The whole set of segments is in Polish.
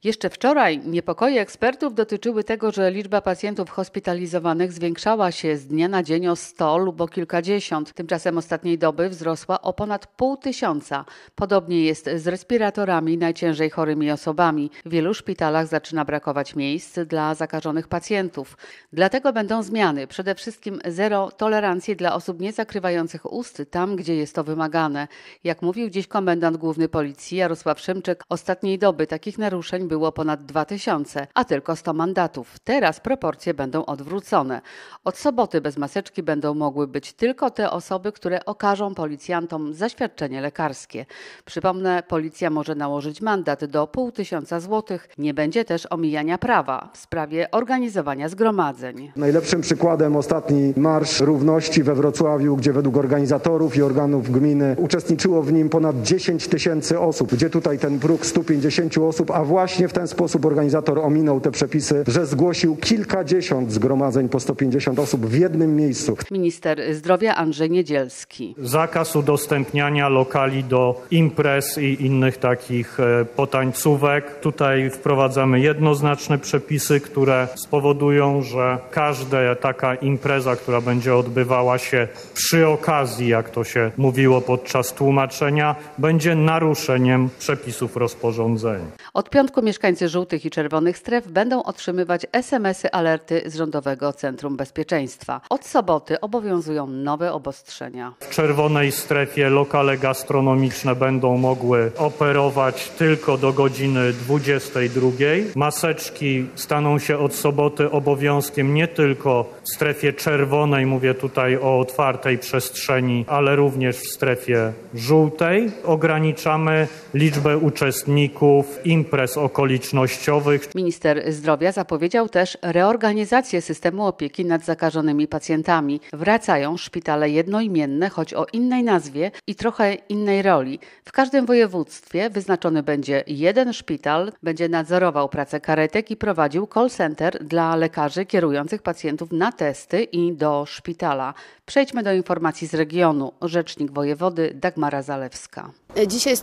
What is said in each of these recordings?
Jeszcze wczoraj niepokoje ekspertów dotyczyły tego, że liczba pacjentów hospitalizowanych zwiększała się z dnia na dzień o 100 lub o kilkadziesiąt. Tymczasem ostatniej doby wzrosła o ponad 500. Podobnie jest z respiratorami i najciężej chorymi osobami. W wielu szpitalach zaczyna brakować miejsc dla zakażonych pacjentów. Dlatego będą zmiany. Przede wszystkim zero tolerancji dla osób nie zakrywających ust tam, gdzie jest to wymagane. Jak mówił dziś komendant główny policji Jarosław Szymczyk, ostatniej doby takich naruszeń było ponad 2000, a tylko 100 mandatów. Teraz proporcje będą odwrócone. Od soboty bez maseczki będą mogły być tylko te osoby, które okażą policjantom zaświadczenie lekarskie. Przypomnę, policja może nałożyć mandat do 500 złotych. Nie będzie też omijania prawa w sprawie organizowania zgromadzeń. Najlepszym przykładem ostatni Marsz Równości we Wrocławiu, gdzie według organizatorów i organów gminy uczestniczyło w nim ponad 10 000 osób, gdzie tutaj ten próg 150 osób, a właśnie w ten sposób organizator ominął te przepisy, że zgłosił kilkadziesiąt zgromadzeń po 150 osób w jednym miejscu. Minister zdrowia Andrzej Niedzielski. Zakaz udostępniania lokali do imprez i innych takich potańcówek. Tutaj wprowadzamy jednoznaczne przepisy, które spowodują, że każda taka impreza, która będzie odbywała się przy okazji, jak to się mówiło podczas tłumaczenia, będzie naruszeniem przepisów rozporządzenia. Od piątku mieszkańcy żółtych i czerwonych stref będą otrzymywać SMS-y alerty z Rządowego Centrum Bezpieczeństwa. Od soboty obowiązują nowe obostrzenia. W czerwonej strefie lokale gastronomiczne będą mogły operować tylko do godziny 22. Maseczki staną się od soboty obowiązkiem nie tylko w strefie czerwonej, mówię tutaj o otwartej przestrzeni, ale również w strefie żółtej. Ograniczamy liczbę uczestników imprez okolicznościowych. Minister zdrowia zapowiedział też reorganizację systemu opieki nad zakażonymi pacjentami. Wracają szpitale jednoimienne, choć o innej nazwie i trochę innej roli. W każdym województwie wyznaczony będzie jeden szpital, będzie nadzorował pracę karetek i prowadził call center dla lekarzy kierujących pacjentów na testy i do szpitala. Przejdźmy do informacji z regionu. Rzecznik wojewody Dagmara Zalewska. Dzisiaj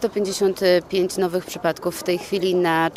155 nowych przypadków, w tej chwili na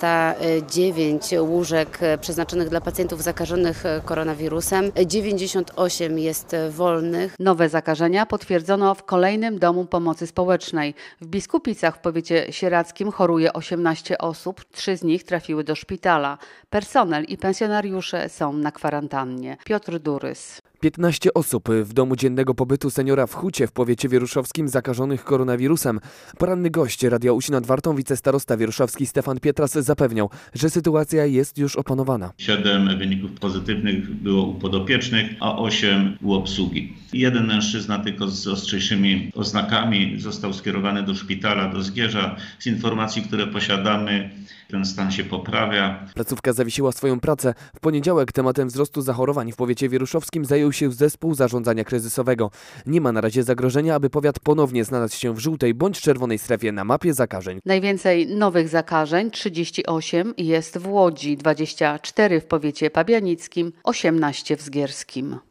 409 łóżek przeznaczonych dla pacjentów zakażonych koronawirusem. 98 jest wolnych. Nowe zakażenia potwierdzono w kolejnym domu pomocy społecznej. W Biskupicach w powiecie sieradzkim choruje 18 osób, 3 z nich trafiły do szpitala. Personel i pensjonariusze są na kwarantannie. Piotr Durys. 15 osób w domu dziennego pobytu seniora w Hucie w powiecie wieruszowskim zakażonych koronawirusem. Poranny gość Radia Usi nad Wartą wicestarosta wieruszowski Stefan Pietras zapewniał, że sytuacja jest już opanowana. 7 wyników pozytywnych było u podopiecznych, a 8 u obsługi. Jeden mężczyzna tylko z ostrzejszymi oznakami został skierowany do szpitala, do Zgierza. Z informacji, które posiadamy, ten stan się poprawia. Placówka zawiesiła swoją pracę. W poniedziałek tematem wzrostu zachorowań w powiecie wieruszowskim zajął się zespół zarządzania kryzysowego. Nie ma na razie zagrożenia, aby powiat ponownie znalazł się w żółtej bądź czerwonej strefie na mapie zakażeń. Najwięcej nowych zakażeń, 38, jest w Łodzi, 24 w powiecie pabianickim, 18 w Zgierskim.